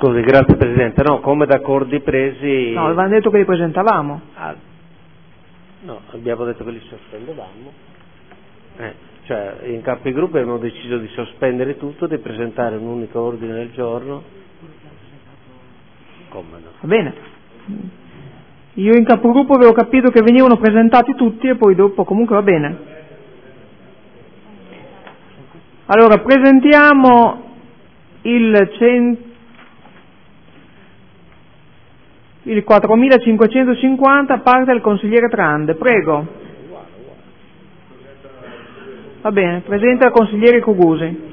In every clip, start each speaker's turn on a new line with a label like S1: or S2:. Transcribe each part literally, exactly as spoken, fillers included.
S1: Scusi, grazie Presidente. No, come da accordi presi...
S2: No, avevano detto che li presentavamo.
S1: Ah, no, abbiamo detto che li sospendevamo. Eh, cioè, in capigruppo abbiamo deciso di sospendere tutto, di presentare un unico ordine del giorno. Come no?
S2: Va bene. Io in capogruppo avevo capito che venivano presentati tutti e poi dopo comunque va bene. Allora, presentiamo il, cent... il quattromilacinquecentocinquanta parte del consigliere Trande, prego. Va bene, presenta il consigliere Cugusi.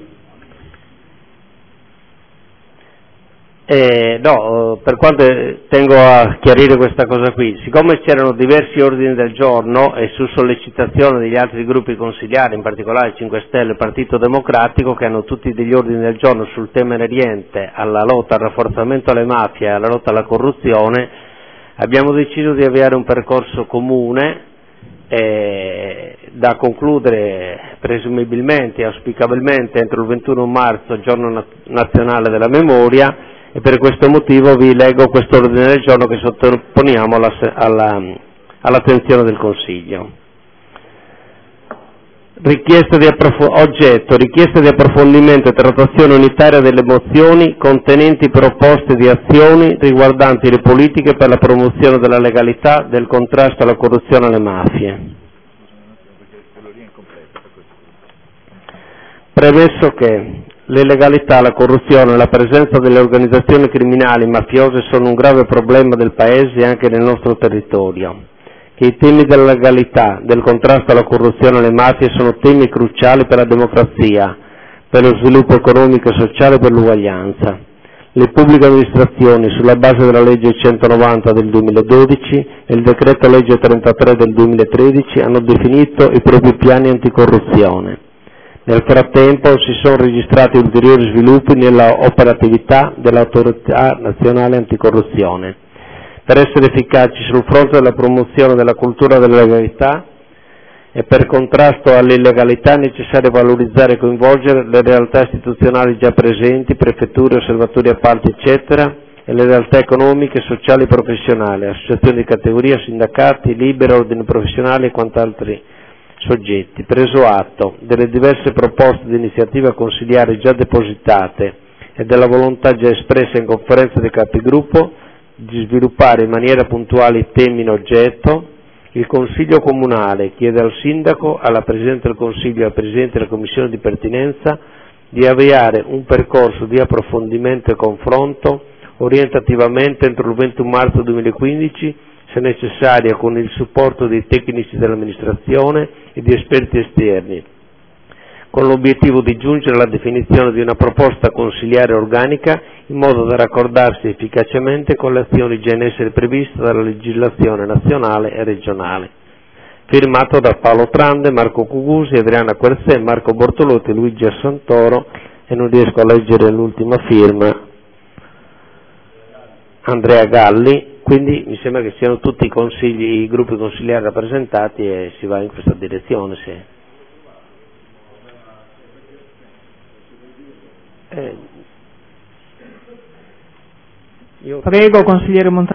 S1: Eh, no, per quanto tengo a chiarire questa cosa qui, siccome c'erano diversi ordini del giorno e su sollecitazione degli altri gruppi consigliari, in particolare cinque Stelle e Partito Democratico, che hanno tutti degli ordini del giorno sul tema inerente alla lotta al rafforzamento alle mafie e alla lotta alla corruzione, abbiamo deciso di avviare un percorso comune eh, da concludere presumibilmente e auspicabilmente entro il ventuno marzo, giorno na- nazionale della memoria, e per questo motivo vi leggo questo ordine del giorno che sottoponiamo alla, alla, all'attenzione del Consiglio. Richiesta di approf- oggetto, richiesta di approfondimento e trattazione unitaria delle mozioni contenenti proposte di azioni riguardanti le politiche per la promozione della legalità, del contrasto alla corruzione e alle mafie. Premesso che l'illegalità, la corruzione e la presenza delle organizzazioni criminali mafiose sono un grave problema del Paese e anche nel nostro territorio, che i temi della legalità, del contrasto alla corruzione e alle mafie sono temi cruciali per la democrazia, per lo sviluppo economico e sociale e per l'uguaglianza. Le pubbliche amministrazioni, sulla base della legge centonovanta del duemiladodici e il decreto legge trentatré del duemilatredici, hanno definito i propri piani anticorruzione. Nel frattempo si sono registrati ulteriori sviluppi nella operatività dell'Autorità Nazionale Anticorruzione. Per essere efficaci sul fronte della promozione della cultura della legalità e per contrasto all'illegalità è necessario valorizzare e coinvolgere le realtà istituzionali già presenti, prefetture, osservatori appalti, eccetera, e le realtà economiche, sociali e professionali, associazioni di categoria, sindacati, liberi, ordini professionali e quant'altri soggetti. Preso atto delle diverse proposte di iniziativa consigliare già depositate e della volontà già espressa in conferenza dei capigruppo di sviluppare in maniera puntuale i temi in oggetto, il Consiglio Comunale chiede al Sindaco, alla Presidente del Consiglio e al Presidente della Commissione di pertinenza di avviare un percorso di approfondimento e confronto orientativamente entro il ventuno marzo duemilaquindici, se necessario con il supporto dei tecnici dell'amministrazione e di esperti esterni, con l'obiettivo di giungere alla definizione di una proposta consiliare organica in modo da raccordarsi efficacemente con le azioni già in essere previste dalla legislazione nazionale e regionale. Firmato da Paolo Trande, Marco Cugusi, Adriana Querzè, Marco Bortolotti, Luigi Assantoro e non riesco a leggere l'ultima firma, Andrea Galli. Quindi mi sembra che siano tutti i consigli, i gruppi consigliari rappresentati e si va in questa direzione. Sì. Eh, io...
S2: Prego, consigliere Montagna.